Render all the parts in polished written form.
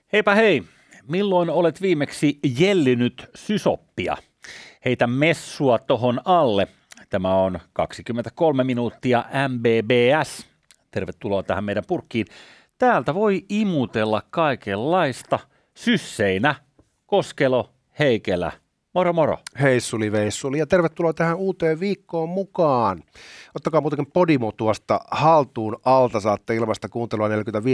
Heipä hei, milloin olet viimeksi jellinyt sysoppia? Heitä messua tohon alle. Tämä on 23 minuuttia MBBS. Tervetuloa tähän meidän purkkiin. Täältä voi imutella kaikenlaista sysseinä. Koskelo, Heikelä. Moro moro. Heissuli veissuli ja tervetuloa tähän uuteen viikkoon mukaan. Ottakaa muutenkin Podimo tuosta haltuun alta, saatte ilmaista kuuntelua 45%,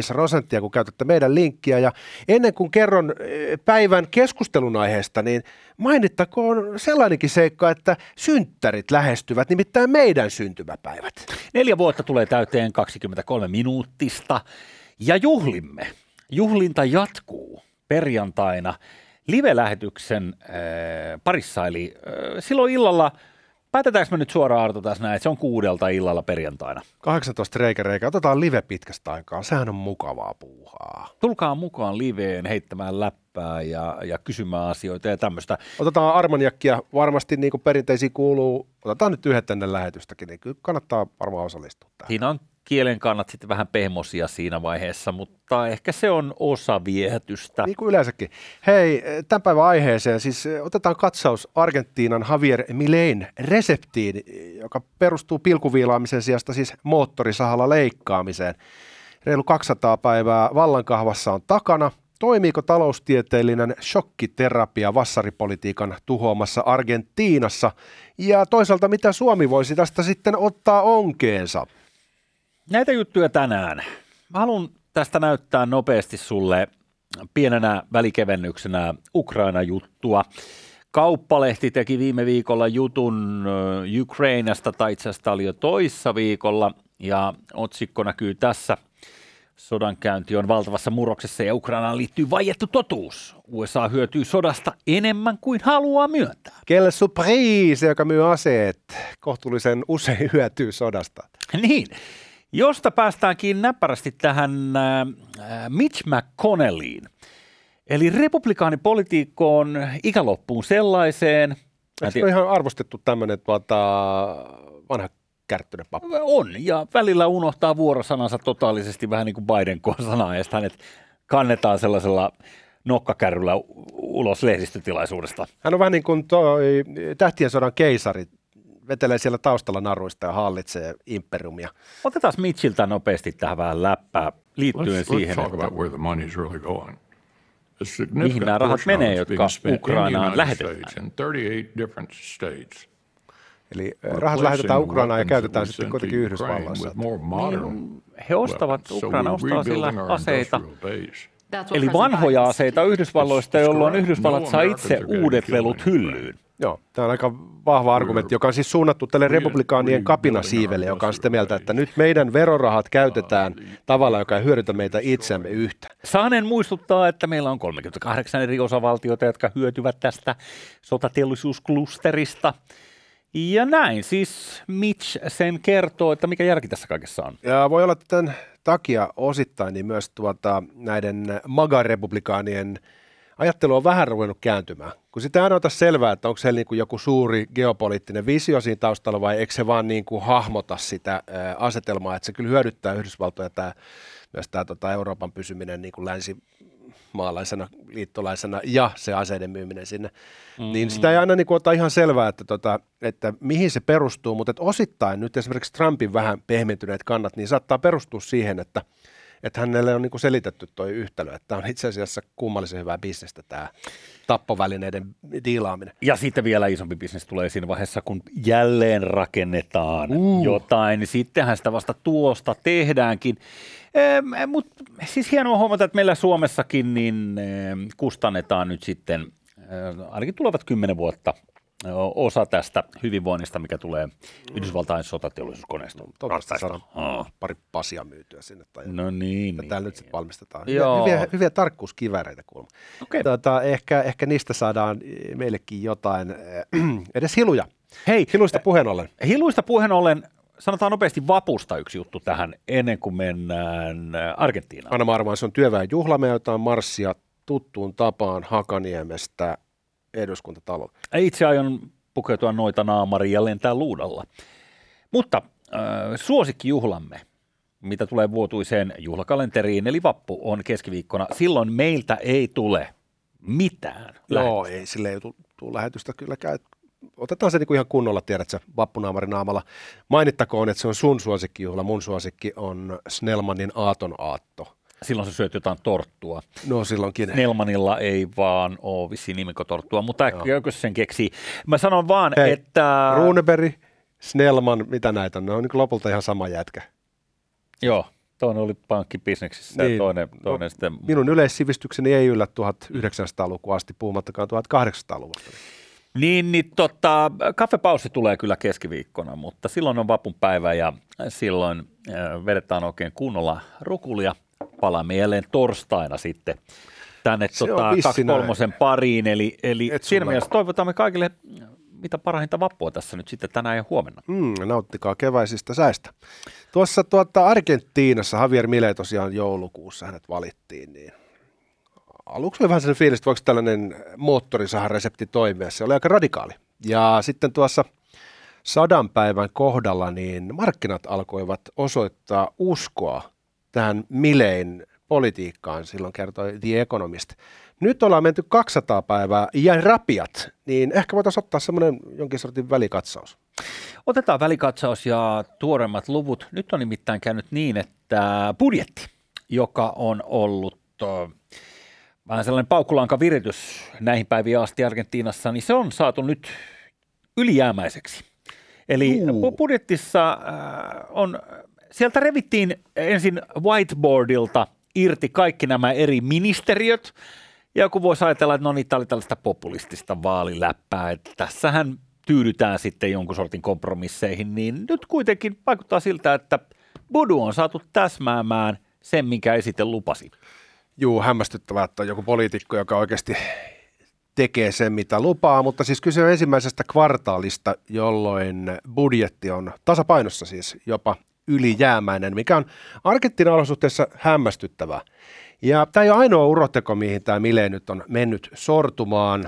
kun käytätte meidän linkkiä. Ja ennen kuin kerron päivän keskustelun aiheesta, niin mainittakoon sellainenkin seikka, että synttärit lähestyvät, nimittäin meidän syntymäpäivät. 4 vuotta tulee täyteen 23 minuuttista ja juhlimme. Juhlinta jatkuu perjantaina live-lähetyksen parissa, eli silloin illalla, päätetäänkö me nyt suoraan Arto tässä näin, että se on 6 illalla perjantaina. 18 reikä, otetaan live pitkästä aikaa, sehän on mukavaa puuhaa. Tulkaa mukaan liveen heittämään läppää ja kysymään asioita ja tämmöistä. Otetaan armaniakkia, varmasti niin kuin perinteisiin kuuluu, otetaan nyt yhdet ennen lähetystäkin, niin kyllä kannattaa varmaan osallistua tähän. Siinä on kielen kannat sitten vähän pehmosia siinä vaiheessa, mutta ehkä se on osa viehätystä. Niin kuin yleensäkin. Hei, tämän päivän aiheeseen siis otetaan katsaus Argentiinan Javier Milein reseptiin, joka perustuu pilkuviilaamisen sijasta siis moottorisahalla leikkaamiseen. Reilu 200 päivää vallankahvassa on takana. Toimiiko taloustieteellinen shokkiterapia vassaripolitiikan tuhoamassa Argentiinassa? Ja toisaalta mitä Suomi voisi tästä sitten ottaa onkeensa? Näitä juttuja tänään. Mä haluan tästä näyttää nopeasti sulle pienenä välikevennyksenä Ukraina-juttua. Kauppalehti teki viime viikolla jutun Ukrainasta, tai itse asiassa oli jo toissa viikolla, ja otsikko näkyy tässä. Sodankäynti on valtavassa murroksessa ja Ukrainaan liittyy vaiettu totuus. USA hyötyy sodasta enemmän kuin haluaa myöntää. Kelle surprise, joka myy aseet, kohtuullisen usein hyötyy sodasta. Niin. Josta päästäänkin näppärästi tähän Mitch McConnelliin, eli republikaanipolitiikkoon ikäloppuun sellaiseen. Se on ihan arvostettu tämmöinen vanha kärttyinen pappa. On, ja välillä unohtaa vuorosanansa totaalisesti vähän niin kuin Biden sanaa, ja hänet kannetaan sellaisella nokkakärryllä ulos lehdistötilaisuudesta. Hän on vähän niin kuin Tähtien sodan keisari. Vetelee siellä taustalla naruista ja hallitsee imperiumia. Otetaan Mitchiltä nopeasti tähän vähän läppää liittyen siihen, että mihin nämä rahat menee, jotka Ukrainaan lähetetään. Eli rahat lähetetään Ukrainaan ja käytetään sitten kuitenkin Yhdysvalloissa. Niin, he ostavat, Ukraina ostaa sillä aseita. Eli vanhoja aseita Yhdysvalloista, jolloin Yhdysvallat saa itse uudet lelut hyllyyn. Joo, tämä on aika vahva argumentti, joka on siis suunnattu tälle republikaanien kapinasiivelle, joka on sitä mieltä, että nyt meidän verorahat käytetään tavalla, joka ei hyödytä meitä itseämme yhtä. Saanen muistuttaa, että meillä on 38 eri osavaltiota, jotka hyötyvät tästä sotateollisuusklusterista. Ja näin siis Mitch sen kertoo, että mikä järki tässä kaikessa on. Ja voi olla, että tämän takia osittain niin myös näiden MAGA-republikaanien ajattelu on vähän ruvennut kääntymään, kun sitä ei ota selvää, että onko se niin kuin joku suuri geopoliittinen visio siinä taustalla vai eikö se vaan niin kuin hahmota sitä asetelmaa, että se kyllä hyödyttää Yhdysvaltoja myös tämä Euroopan pysyminen niin kuin länsimaalaisena, liittolaisena ja se aseiden myyminen sinne. Niin sitä ei aina niin kuin ota ihan selvää, että mihin se perustuu, mutta osittain nyt esimerkiksi Trumpin vähän pehmentyneet kannat, niin saattaa perustua siihen, että hänelle on niin kuin selitetty tuo yhtälö, että on itse asiassa kummallisen hyvää bisnestä tämä tappovälineiden diilaaminen. Ja sitten vielä isompi bisnes tulee siinä vaiheessa, kun jälleen rakennetaan jotain, niin sittenhän sitä vasta tuosta tehdäänkin. Mutta siis hienoa huomata, että meillä Suomessakin niin kustannetaan nyt sitten ainakin tulevat 10 vuotta osa tästä hyvinvoinnista, mikä tulee Yhdysvaltain sotateollisuuskoneesta. Toivottavasti saadaan pari pasia myytyä sinne. No niin. Täällä nyt sitten valmistetaan. Hyviä tarkkuuskiväreitä kuulemma. Okay. Ehkä niistä saadaan meillekin jotain, edes hiluja. Hei, hiluista puheen ollen. Hiluista puheen ollen, sanotaan nopeasti vapusta yksi juttu tähän ennen kuin mennään Argentiinaan. Anna Marmaan, se on työväen juhlame, jota on marssia tuttuun tapaan Hakaniemestä Eduskuntatalo. Itse aion pukeutua noita naamariin ja lentää luudalla. Mutta suosikkijuhlamme, mitä tulee vuotuiseen juhlakalenteriin, eli vappu on keskiviikkona. Silloin meiltä ei tule mitään. Joo, ei sille ei tule lähetystä kylläkään. Otetaan se niinku ihan kunnolla, tiedätkö, vappunaamarinaamalla. Mainittakoon, että se on sun suosikkijuhla, mun suosikki on Snellmanin aaton-aatto. Silloin sä syöt jotain torttua. No silloinkin. Snellmanilla ei vaan ole vissiin nimikotorttua, mutta äkkiä sen keksii. Mä sanon vaan, että... Runeberg, Snellman, mitä näitä on? Ne on niin lopulta ihan sama jätkä. Joo, toinen oli pankkibisneksissä niin, ja toinen sitten... Minun yleissivistykseni ei yllä 1900-lukua asti, puhumattakaan 1800-luvusta. Niin, kaffepaussi tulee kyllä keskiviikkona, mutta silloin on vapunpäivä ja silloin vedetään oikein kunnolla rukulia. Palaamme jälleen torstaina sitten tänne 2-3 pariin, eli siinä mielessä toivotamme kaikille mitä parhainta vappua tässä nyt sitten tänään ja huomenna. Nauttikaa keväisistä säistä. Tuossa Argentiinassa Javier Milei tosiaan joulukuussa hänet valittiin, niin aluksi oli vähän sellainen fiilis, että voiko tällainen moottorisaharesepti toimia, se oli aika radikaali. Ja sitten tuossa 100 päivän kohdalla niin markkinat alkoivat osoittaa uskoa tähän Milein politiikkaan, silloin kertoi The Economist. Nyt ollaan menty 200 päivää ja rapiat, niin ehkä voitaisiin ottaa semmoinen jonkin sortin välikatsaus. Otetaan välikatsaus ja tuoremmat luvut. Nyt on nimittäin käynyt niin, että budjetti, joka on ollut vähän sellainen paukkulankaviritys näihin päiviin asti Argentiinassa, niin se on saatu nyt ylijäämäiseksi. Eli budjetissa sieltä revittiin ensin whiteboardilta irti kaikki nämä eri ministeriöt, ja joku voisi ajatella, että no niin, tämä oli tällaista populistista vaaliläppää, että tässähän tyydytään sitten jonkun sortin kompromisseihin, niin nyt kuitenkin vaikuttaa siltä, että Bodu on saatu täsmäämään sen, minkä esite lupasi. Juu, hämmästyttävää, että on joku poliitikko, joka oikeasti tekee sen, mitä lupaa, mutta siis kyse on ensimmäisestä kvartaalista, jolloin budjetti on tasapainossa siis jopa ylijäämäinen, mikä on Argentiinan olosuhteessa hämmästyttävää. Ja tämä ei ole ainoa uroteko, mihin tämä Milei nyt on mennyt sortumaan.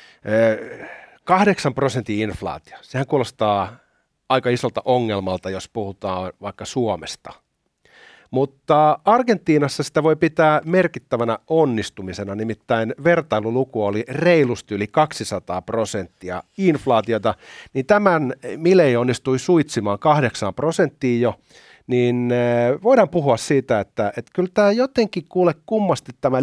8% inflaatio. Sehän kuulostaa aika isolta ongelmalta, jos puhutaan vaikka Suomesta. Mutta Argentiinassa sitä voi pitää merkittävänä onnistumisena, nimittäin vertailuluku oli reilusti yli 200% inflaatiota, niin tämän Milei onnistui suitsimaan 8% jo, niin voidaan puhua siitä, että kyllä tämä jotenkin kummasti tämä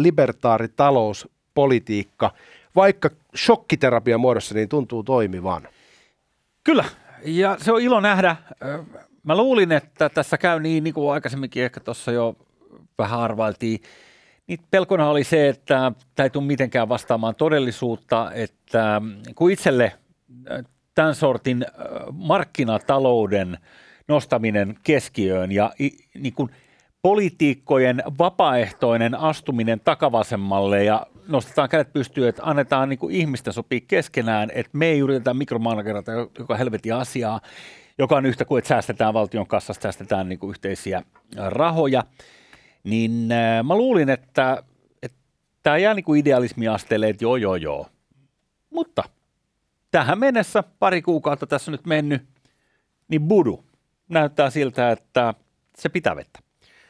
libertaaritalouspolitiikka, vaikka shokkiterapian muodossa, niin tuntuu toimivan. Kyllä, ja se on ilo nähdä. Mä luulin, että tässä käy niin kuin aikaisemminkin ehkä tuossa jo vähän arvailtiin, niin pelkona oli se, että tämä ei tule mitenkään vastaamaan todellisuutta, että kun itselle tämän sortin markkinatalouden nostaminen keskiöön ja niin kuin poliitikkojen vapaaehtoinen astuminen takavasemmalle ja nostetaan kädet pystyyn, että annetaan niin kuin ihmisten sopii keskenään, että me ei yritetä mikromanagerata joka helvetin asiaa, joka on yhtä kuin, että säästetään valtion kassasta, säästetään niin kuin yhteisiä rahoja, niin mä luulin, että tämä jää niin kuin idealismiasteelle, että joo. Mutta tähän mennessä, pari kuukautta tässä nyt mennyt, niin Bodu näyttää siltä, että se pitää vettä.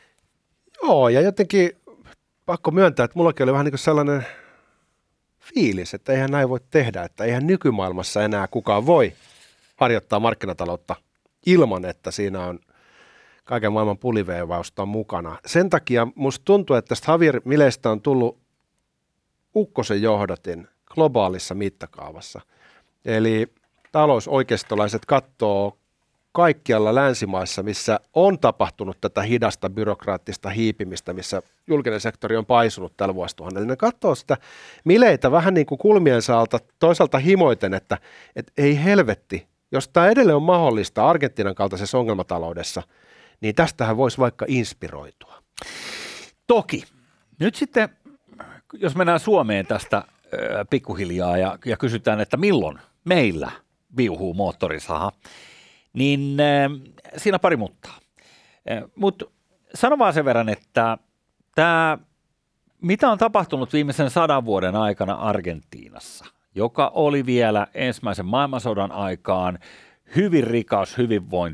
Joo, ja jotenkin pakko myöntää, että mullakin oli vähän niin kuin sellainen fiilis, että eihän näin voi tehdä, että eihän nykymaailmassa enää kukaan voi harjoittaa markkinataloutta ilman, että siinä on kaiken maailman puliveivausta mukana. Sen takia musta tuntuu, että tästä Javier Mileistä on tullut ukkosen johdatin globaalissa mittakaavassa. Eli talousoikeistolaiset katsoo kaikkialla länsimaissa, missä on tapahtunut tätä hidasta byrokraattista hiipimistä, missä julkinen sektori on paisunut tällä vuosituhannella. Ne katsoo sitä Mileitä vähän niin kuin kulmiensa alta toisaalta himoiten, että ei helvetti, jos tämä edelleen on mahdollista Argentiinan kaltaisessa ongelmataloudessa, niin tästähän voisi vaikka inspiroitua. Toki. Nyt sitten, jos mennään Suomeen tästä pikkuhiljaa ja kysytään, että milloin meillä viuhuu moottorisaha, niin siinä pari muuttaa. Mutta sano vaan sen verran, että tämä, mitä on tapahtunut viimeisen 100 vuoden aikana Argentiinassa, joka oli vielä ensimmäisen maailmansodan aikaan hyvin rikas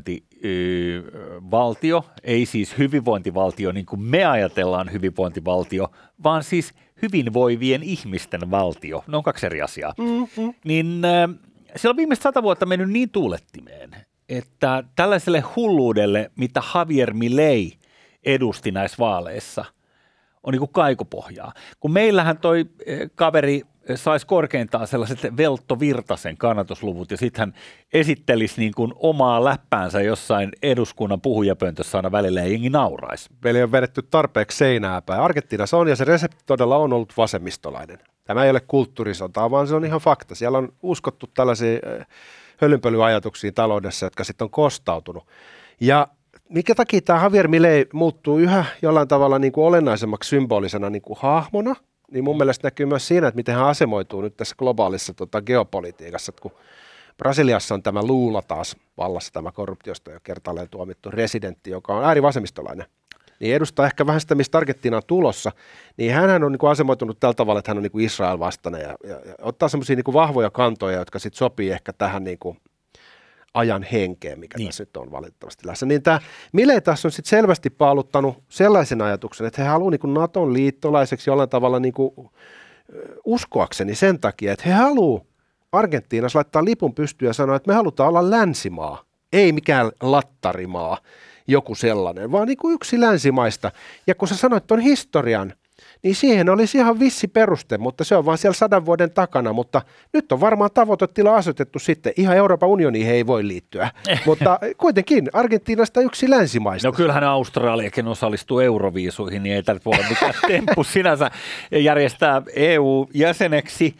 valtio, ei siis hyvinvointivaltio niin kuin me ajatellaan hyvinvointivaltio, vaan siis hyvinvoivien ihmisten valtio. Ne on kaksi eri asiaa. Niin siellä on viimeiset 100 vuotta mennyt niin tuulettimeen, että tällaiselle hulluudelle, mitä Javier Milei edusti näissä vaaleissa, on niin kuin kaikupohjaa. Kun meillähän toi kaveri saisi korkeintaan sellaiset Veltto Virtasen kannatusluvut ja sitten hän esittelisi niin kuin omaa läppäänsä jossain eduskunnan puhujapöntössä aina välillä ja jengi nauraisi. Meillä on vedetty tarpeeksi seinää päin. Argentiinassa on ja se resepti todella on ollut vasemmistolainen. Tämä ei ole kulttuurisotaa, vaan se on ihan fakta. Siellä on uskottu tällaisiin hölynpölyajatuksia taloudessa, jotka sitten on kostautunut. Ja mikä takia tämä Javier Milei muuttuu yhä jollain tavalla niin kuin olennaisemmaksi symbolisena niin kuin hahmona, niin mun mielestä näkyy myös siinä, että miten hän asemoituu nyt tässä globaalissa geopolitiikassa. Että kun Brasiliassa on tämä Lula taas vallassa, tämä korruptiosta jo kertaalleen tuomittu residentti, joka on äärivasemmistolainen, niin edustaa ehkä vähän sitä, mistä Argentiina on tulossa, niin hänhän on niin kuin asemoitunut tällä tavalla, että hän on niin kuin Israel vastainen ja ottaa semmoisia niin kuin vahvoja kantoja, jotka sitten sopii ehkä tähän niin kuin ajan henkeen, mikä tässä nyt on valitettavasti läsnä. Niin tämä Milei taas on sitten selvästi paaluttanut sellaisen ajatuksen, että he haluaa niin kuin Naton liittolaiseksi jollain tavalla niin kuin uskoakseni sen takia, että he haluaa Argentiinassa laittaa lipun pystyyn ja sanoa, että me halutaan olla länsimaa, ei mikään lattarimaa, joku sellainen, vaan niin kuin yksi länsimaista. Ja kun sä sanoit tuon historian, niin siihen olisi ihan vissi peruste, mutta se on vaan siellä 100 vuoden takana, mutta nyt on varmaan tavoitetila asetettu sitten. Ihan Euroopan unioniin he ei voi liittyä, mutta kuitenkin Argentiinasta yksi länsimaista. No kyllähän Australiakin osallistuu euroviisuihin, niin ei täältä voi olla mikään temppu sinänsä järjestää EU-jäseneksi.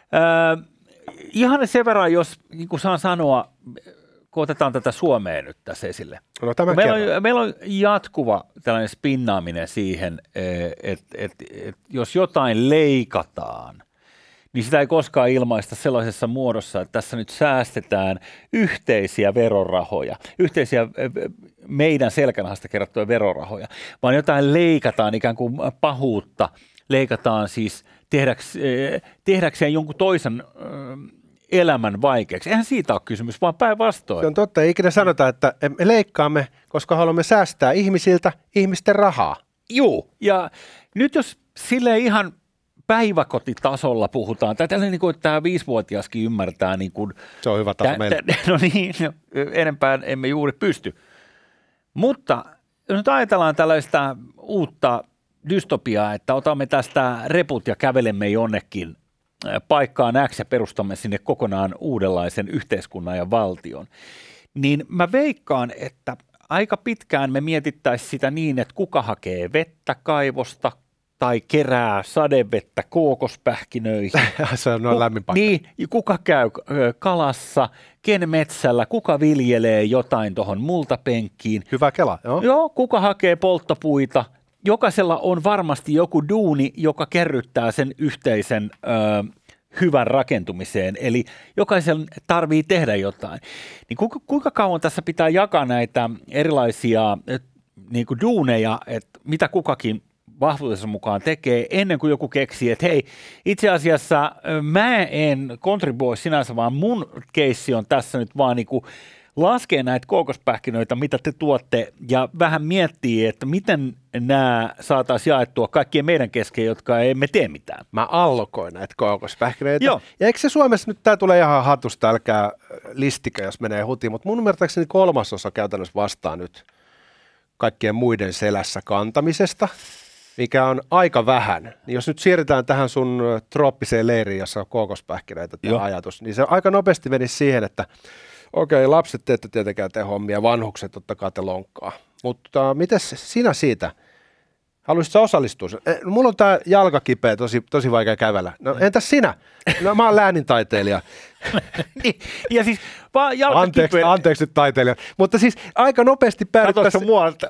Ihan sen verran, jos niin kuin saan sanoa, kun otetaan tätä Suomea nyt tässä esille. No, meillä on jatkuva tällainen spinnaaminen siihen, että jos jotain leikataan, niin sitä ei koskaan ilmaista sellaisessa muodossa, että tässä nyt säästetään yhteisiä verorahoja, yhteisiä meidän selkänahasta kerättyjä verorahoja, vaan jotain leikataan ikään kuin pahuutta, leikataan siis tehdäkseen jonkun toisen elämän vaikeaksi. Eihän siitä ole kysymys, vaan päinvastoin. Se on totta. Ei ikinä sanota, että me leikkaamme, koska haluamme säästää ihmisiltä ihmisten rahaa. Juu, ja nyt jos silleen ihan päiväkotitasolla puhutaan, tai tällainen, niin kuin, että tämä 5-vuotiaskin ymmärtää. Niin kuin, se on hyvä taso meille. No niin, enempään emme juuri pysty. Mutta jos nyt ajatellaan tällaista uutta dystopiaa, että otamme tästä reput ja kävelemme jonnekin paikkaan X ja perustamme sinne kokonaan uudenlaisen yhteiskunnan ja valtion, niin mä veikkaan, että aika pitkään me mietittäisiin sitä niin, että kuka hakee vettä kaivosta tai kerää sadevettä kookospähkinöihin. Se on lämmin paikka. Niin, kuka käy kalassa, ken metsällä, kuka viljelee jotain tuohon multapenkkiin. Hyvä kela, joo. Joo, kuka hakee polttopuita. Jokaisella on varmasti joku duuni, joka kerryttää sen yhteisen hyvän rakentumiseen, eli jokaisen tarvii tehdä jotain. Niin kuinka kauan tässä pitää jakaa näitä erilaisia niin kuin duuneja, että mitä kukakin vahvuutensa mukaan tekee, ennen kuin joku keksii, että hei, itse asiassa mä en kontribuoi sinänsä, vaan mun keissi on tässä nyt vaan niin kuin laskee näitä kookospähkinöitä, mitä te tuotte, ja vähän miettii, että miten nämä saataisiin jaettua kaikkien meidän kesken, jotka emme tee mitään. Mä allokoin näitä kookospähkinöitä. Joo. Ja eikö se Suomessa nyt, tämä tulee ihan hatusta, älkää listikö, jos menee hutiin, mutta mun ymmärtääkseni 1/3 käytännössä vastaa nyt kaikkien muiden selässä kantamisesta, mikä on aika vähän. Niin jos nyt siirrytään tähän sun trooppiseen leiriin, jossa on kookospähkinöitä tämä ajatus, niin se aika nopeasti menisi siihen, että okei, lapset te ette tietenkään tee hommia, vanhukset ottakaa te lonkkaa. Mutta mites sinä siitä? Haluaisitko osallistua? Mulla on tää jalka kipeä, tosi vaikea kävellä. No entäs sinä? No mä oon läänintaiteilija. Niin, ja siis vaan jalka kipeä. Anteeksi nyt taiteilija. Mutta siis aika nopeasti päädyttäisiin.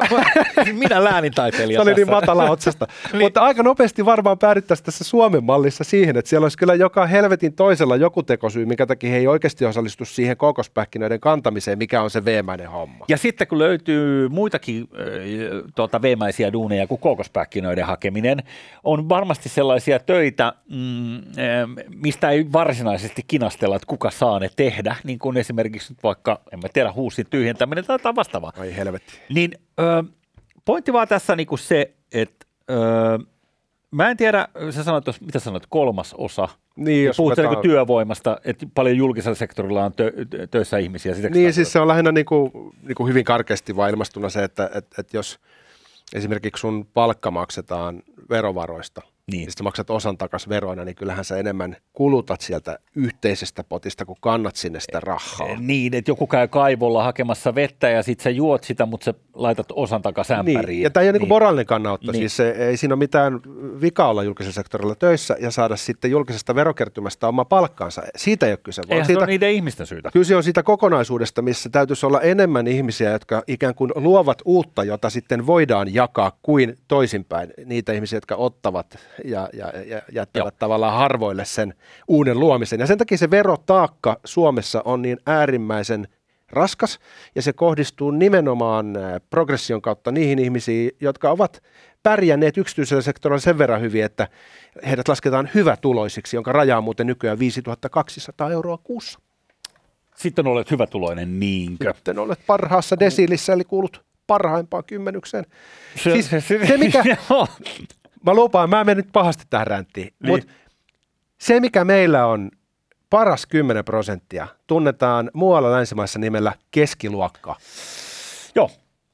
Minä läänintaiteilija. Se oli niin matala otsasta. Niin. Mutta aika nopeasti varmaan päädyttäisiin tässä Suomen mallissa siihen, että siellä olisi kyllä joka helvetin toisella joku tekosyy, mikä takia he ei oikeasti osallistu siihen kookospähkinöiden kantamiseen, mikä on se veemäinen homma. Ja sitten kun löytyy muitakin veemäisiä duuneja kuin kookospähkinöiden hakeminen, on varmasti sellaisia töitä, mistä ei varsinaisesti kinastella, että kuka saa ne tehdä, niin kuin esimerkiksi esimerkiksi nyt vaikka, en mä tiedä, huusin tyhjentäminen tai jotain vastaavaa. Ai helvetti. Niin pointti vaan tässä niinku se, että mä en tiedä, sä sanoit, mitä sanoit, 1/3. Niin, jos puhut niinku työvoimasta, että paljon julkisella sektorilla on töissä ihmisiä. Niin, siis se on lähinnä niinku hyvin karkeasti vaan ilmastuna se, että jos esimerkiksi sun palkka maksetaan verovaroista, niin sitten maksat osan takaisin veroina, niin kyllähän sä enemmän kulutat sieltä yhteisestä potista, kun kannat sinne sitä rahaa. Niin, että joku käy kaivolla hakemassa vettä ja sitten sä juot sitä, mutta sä laitat osan takaisin ämpäriin. Niin, ja tämä ei ole niin moraalinen kannanotto, niin. Siis ei siinä ole mitään vikaa olla julkisella sektorilla töissä ja saada sitten julkisesta verokertymästä oma palkkaansa. Siitä ei ole kyse. Eihän se ole niiden ihmisten syytä. Kyse on siitä kokonaisuudesta, missä täytyisi olla enemmän ihmisiä, jotka ikään kuin luovat uutta, jota sitten voidaan jakaa kuin toisinpäin. Niitä ihmisiä, jotka ottavat ja jättävät tavallaan harvoille sen uuden luomisen. Ja sen takia se verotaakka Suomessa on niin äärimmäisen raskas, ja se kohdistuu nimenomaan progression kautta niihin ihmisiin, jotka ovat pärjänneet yksityisellä sektorilla sen verran hyvin, että heidät lasketaan hyvätuloisiksi, jonka raja on muuten nykyään 5 200 euroa kuussa. Sitten olet hyvätuloinen, niinkö? Sitten olet parhaassa desiilissä, eli kuulut parhaimpaan kymmenykseen. Se mikä... Mä lupaan, mä menen nyt pahasti tähän ränttiin, niin. Mutta se mikä meillä on paras 10%, tunnetaan muualla länsimaissa nimellä keskiluokka. Joo.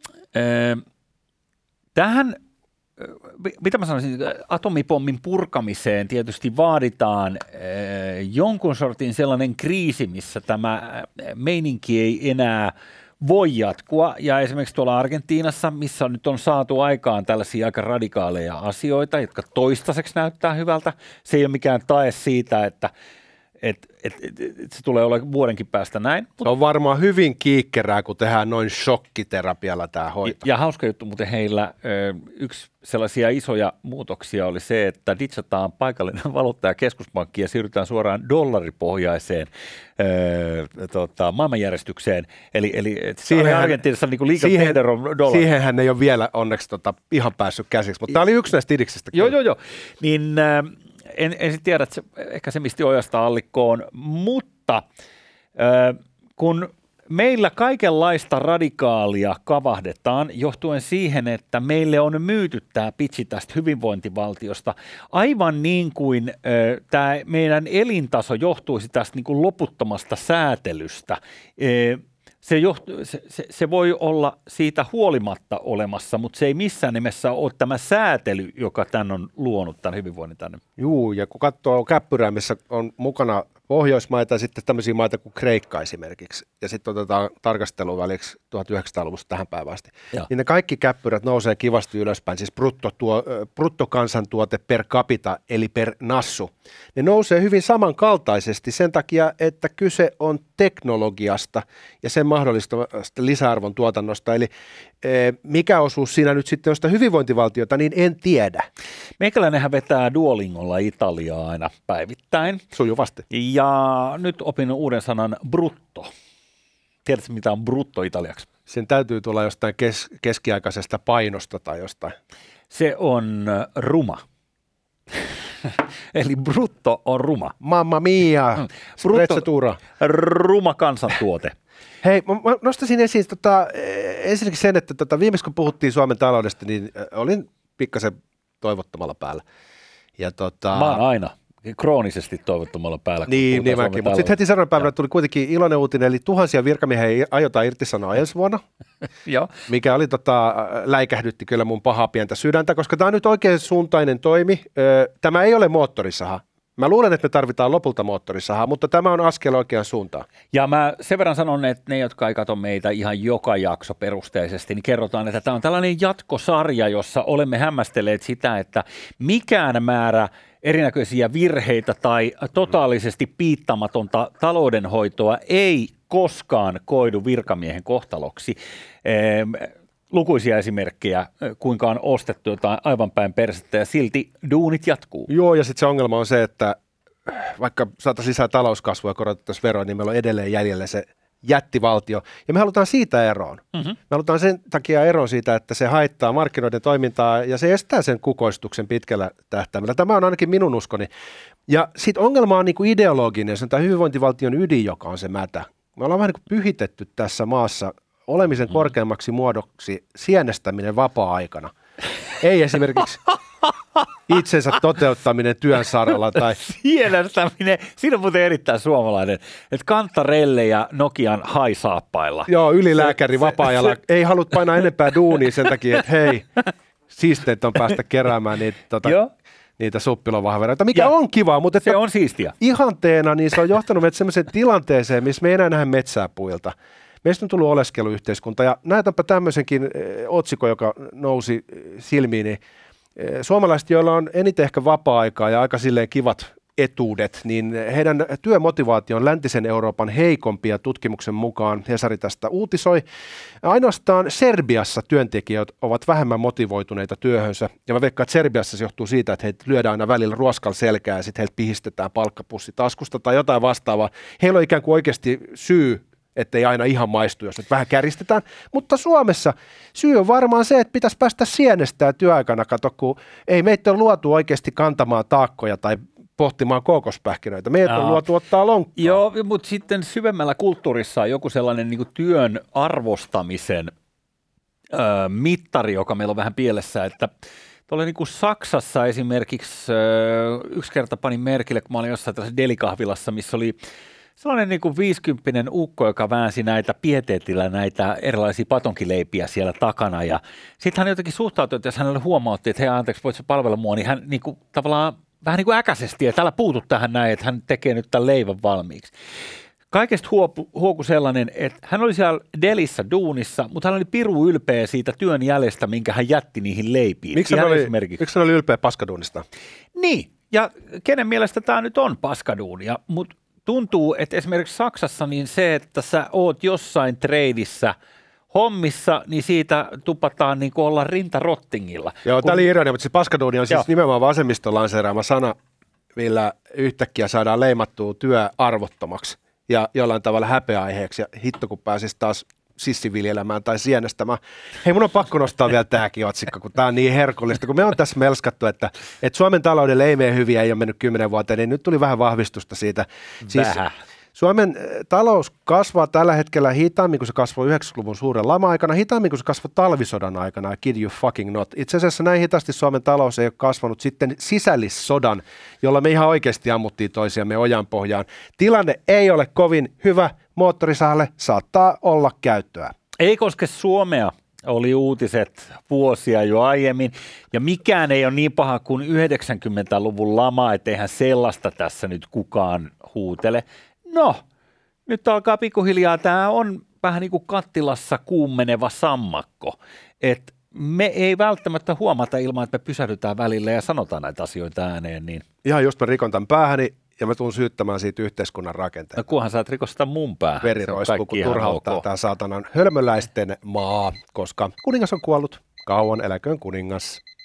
Tähän, mitä mä sanoisin, atomipommin purkamiseen tietysti vaaditaan jonkun sortin sellainen kriisi, missä tämä meininki ei enää voi jatkua, ja esimerkiksi tuolla Argentiinassa, missä nyt on saatu aikaan tällaisia aika radikaaleja asioita, jotka toistaiseksi näyttää hyvältä, se ei ole mikään tae siitä, että se tulee olla vuodenkin päästä näin. Se on varmaan hyvin kiikkerää, kun tehdään noin shokkiterapialla tämä hoito. Ja hauska juttu, mutta heillä yksi sellaisia isoja muutoksia oli se, että ditsataan paikallinen valuutta ja keskuspankki ja siirrytään suoraan dollaripohjaiseen maailmanjärjestykseen. Eli siihen Argentiinassa niin legal tender on dollari. Siihenhän ei ole vielä onneksi ihan päässyt käsiksi, mutta tämä oli yksi näistä idiksistä. Joo. Niin... En sitten tiedä, että ehkä se misti ojasta allikkoon, mutta kun meillä kaikenlaista radikaalia kavahdetaan johtuen siihen, että meille on myyty tämä pitchi tästä hyvinvointivaltiosta, aivan niin kuin tämä meidän elintaso johtuisi tästä niin kuin loputtomasta säätelystä. Se voi olla siitä huolimatta olemassa, mutta se ei missään nimessä ole tämä säätely, joka tämän on luonut, tämän hyvinvoinnin tänne. Juu, ja kun katsoo käppyrää, missä on mukana Pohjoismaita ja sitten tämmöisiä maita kuin Kreikka esimerkiksi, ja sitten otetaan tarkastelun väliksi 1900-luvusta tähän päivään asti, niin ne kaikki käppyrät nousee kivasti ylöspäin, siis bruttokansantuote per capita, eli per nassu. Ne nousee hyvin samankaltaisesti sen takia, että kyse on teknologiasta ja sen mahdollistavasta lisäarvon tuotannosta, eli mikä osuus siinä nyt sitten on sitä hyvinvointivaltiota, niin en tiedä. Meikäläinenhän vetää Duolingolla Italiaa aina päivittäin. Sujuvasti. Ja nyt opin uuden sanan brutto. Tiedätkö, mitä on brutto italiaksi? Sen täytyy tulla jostain keskiaikaisesta painosta tai jostain. Se on ruma. Eli brutto on ruma. Mamma mia, sprezzatura. Ruma kansantuote. Hei, mä nostaisin esiin ensinnäkin sen, että viimeksi kun puhuttiin Suomen taloudesta, niin olin pikkasen toivottomalla päällä. Ja mä oon aina kroonisesti toivottomalla päällä. Niin mäkin, mutta sitten heti seuraavana päivänä tuli kuitenkin iloinen uutinen, eli tuhansia virkamiehiä aiotaan irtisanoa ensi vuonna, mikä oli läikähdytti kyllä mun pahaa pientä sydäntä, koska tämä on nyt oikein suuntainen toimi. Tämä ei ole moottorisaha. Mä luulen, että me tarvitaan lopulta moottorisahaa, mutta tämä on askel oikeaan suuntaan. Ja mä sen verran sanon, että ne, jotka ei katso meitä ihan joka jakso perusteisesti, niin kerrotaan, että tämä on tällainen jatkosarja, jossa olemme hämmästelleet sitä, että mikään määrä erinäköisiä virheitä tai totaalisesti piittamatonta taloudenhoitoa ei koskaan koidu virkamiehen kohtaloksi. Lukuisia esimerkkejä, kuinka on ostettu jotain aivan päin persettä ja silti duunit jatkuu. Joo, ja sitten se ongelma on se, että vaikka saataisiin lisää talouskasvua ja korotettaisiin veroa, niin meillä on edelleen jäljellä se jättivaltio. Ja me halutaan siitä eroon. Mm-hmm. Me halutaan sen takia eroon siitä, että se haittaa markkinoiden toimintaa ja se estää sen kukoistuksen pitkällä tähtäimellä. Tämä on ainakin minun uskoni. Ja sitten ongelma on niinku ideologinen, se on tämä hyvinvointivaltion ydin, joka on se mätä. Me ollaan vähän niin kuin pyhitetty tässä maassa olemisen korkeammaksi muodoksi sienestäminen vapaa-aikana. Ei esimerkiksi itsensä toteuttaminen työn saralla tai Sienestäminen, siinä on muuten erittäin suomalainen, että kantarelle ja Nokian haisaappailla. joo, ylilääkäri vapaa-ajalla ei halua painaa enempää duunia sen takia, että hei, siisteintä on päästä keräämään niitä suppilovahveroita, mikä on kiva, mutta se on siistiä. Ihanteena niin se on johtanut meitä sellaiseen tilanteeseen, missä me ei enää nähdä metsää puilta. Meistä on tullut oleskeluyhteiskunta ja näytänpä tämmöisenkin otsikon, joka nousi silmiini. Suomalaiset, joilla on eniten ehkä vapaa-aikaa ja aika silleen kivat etuudet, niin heidän työmotivaatio on läntisen Euroopan heikompia tutkimuksen mukaan. Hesari tästä uutisoi. Ainoastaan Serbiassa työntekijät ovat vähemmän motivoituneita työhönsä. Ja mä veikkaan, että Serbiassa se johtuu siitä, että heitä lyödään aina välillä ruoskalla selkää ja sitten heiltä pihistetään palkkapussi taskusta tai jotain vastaavaa. Heillä on ikään kuin oikeasti syy, ettei aina ihan maistu, jos nyt vähän kärjistetään. Mutta Suomessa syy on varmaan se, että pitäisi päästä sienestään työaikana, kato, kun ei meitä ole luotu oikeasti kantamaan taakkoja tai pohtimaan kookospähkinöitä. Meitä on luotu ottaa lonkkaa. Joo, mutta sitten syvemmällä kulttuurissa on joku sellainen niin kuin työn arvostamisen mittari, joka meillä on vähän pielessä, että tuolla niin kuin Saksassa esimerkiksi yksi kerta panin merkille, kun mä olin jossain tällaisessa delikahvilassa, missä oli sellainen niin kuin 50 ukko, joka väänsi näitä pieteetillä näitä erilaisia patonkileipiä siellä takana. Ja sitten hän jotenkin suhtautui, että jos hänelle huomautti, että hei anteeksi, voitko palvella mua, niin hän niin kuin, tavallaan vähän niin kuin äkäisesti, että älä puutu tähän näin, että hän tekee nyt tämän leivän valmiiksi. Kaikesta huoku sellainen, että hän oli siellä delissä duunissa, mutta hän oli piru ylpeä siitä työn jäljestä, minkä hän jätti niihin leipiin. Miksi hän oli ylpeä paskaduunista? Niin, ja kenen mielestä tämä nyt on paskaduunia, mutta tuntuu, että esimerkiksi Saksassa niin se, että sä oot jossain treidissä hommissa, niin siitä tupataan niin kuin olla rintarottingilla. Joo, tämä oli ironia, mutta se paskaduuni on siis nimenomaan vasemmiston lanseeraama sana, millä yhtäkkiä saadaan leimattua työ arvottomaksi ja jollain tavalla häpeäaiheeksi. Ja hitto, kun pääsisi taas sissiviljelemään tai sienestämään. Hei, mun on pakko nostaa vielä tämäkin otsikko, kun tämä on niin herkullista. Kun me on tässä melskattu, että Suomen taloudelle ei mene hyviä, ei ole mennyt 10 vuoteen, niin nyt tuli vähän vahvistusta siitä. Siis Suomen talous kasvaa tällä hetkellä hitaammin, kun se kasvoi 90-luvun suuren lama-aikana, hitaammin kuin se kasvoi talvisodan aikana, kid you fucking not. Itse asiassa näin hitaasti Suomen talous ei ole kasvanut sitten sisällissodan, jolla me ihan oikeasti ammuttiin toisiamme ojan pohjaan. Tilanne ei ole kovin hyvä, moottorisahalle saattaa olla käyttöä. Ei koske Suomea, oli uutiset vuosia jo aiemmin, ja mikään ei ole niin paha kuin 90-luvun lama, etteihän sellaista tässä nyt kukaan huutele. No, nyt alkaa pikkuhiljaa, tämä on vähän niin kuin kattilassa kuumeneva sammakko, että me ei välttämättä huomata ilman, että me pysähdytään välillä ja sanotaan näitä asioita ääneen. Niin. Ihan just mä rikon tämän päähäni ja mä tuun syyttämään siitä yhteiskunnan rakenteita. No kunhan sä et rikosta mun päähän. Veriroiskuu, kun turhauttaa tämä saatanan hölmöläisten maa, koska kuningas on kuollut. Kauan eläköön kuningas.